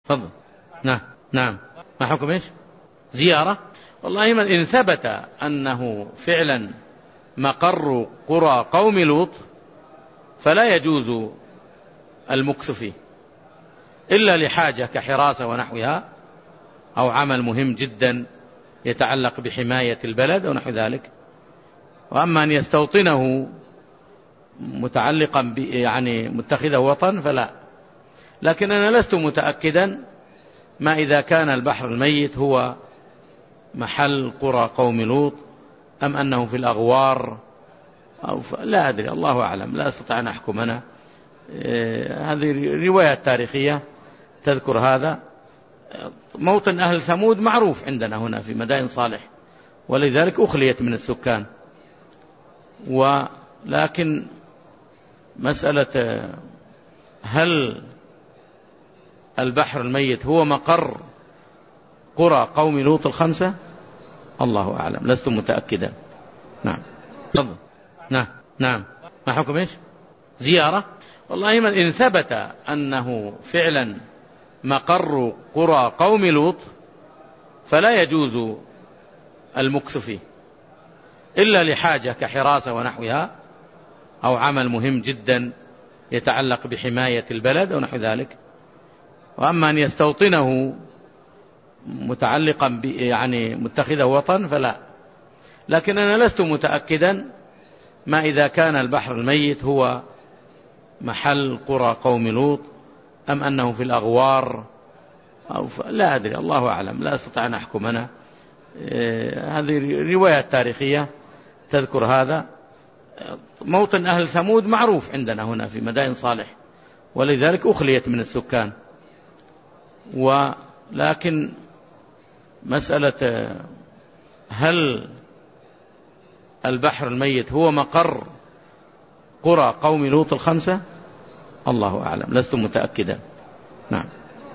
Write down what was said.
تفضل. نعم نعم. ما حكم إيش؟ زيارة. والله إن ثبت أنه فعلا مقر قرى قوم لوط فلا يجوز المكث فيه إلا لحاجة كحراسة ونحوها، أو عمل مهم جدا يتعلق بحماية البلد أو نحو ذلك. وأما أن يستوطنه متعلقا يعني متخذه وطن فلا. لكن أنا لست متأكدا ما إذا كان البحر الميت هو محل قرى قوم لوط أم أنه في الأغوار أو لا أدري، الله أعلم، لا أستطيع أن أحكم أنا. هذه روايات تاريخية تذكر هذا. موطن أهل ثمود معروف عندنا هنا في مدائن صالح، ولذلك أخليت من السكان. ولكن مسألة هل البحر الميت هو مقر قرى قوم لوط الخمسة، الله أعلم، لست متأكدا. نعم تفضل. نعم نعم. ما حكم إيش؟ زيارة. والله إن ثبت أنه فعلا مقر قرى قوم لوط فلا يجوز المكث فيه إلا لحاجة كحراسة ونحوها، أو عمل مهم جدا يتعلق بحماية البلد أو نحو ذلك. وأما أن يستوطنه متعلقا يعني متخذه وطن فلا. لكن أنا لست متأكدا ما إذا كان البحر الميت هو محل قرى قوم لوط أم أنه في الأغوار أو لا أدري، الله أعلم، لا أستطيع أن أحكم أنا. هذه روايات تاريخية تذكر هذا. موطن أهل ثمود معروف عندنا هنا في مدائن صالح، ولذلك أخليت من السكان. ولكن مسألة هل البحر الميت هو مقر قرى قوم لوط الخمسة، الله أعلم، لست متأكدا. نعم.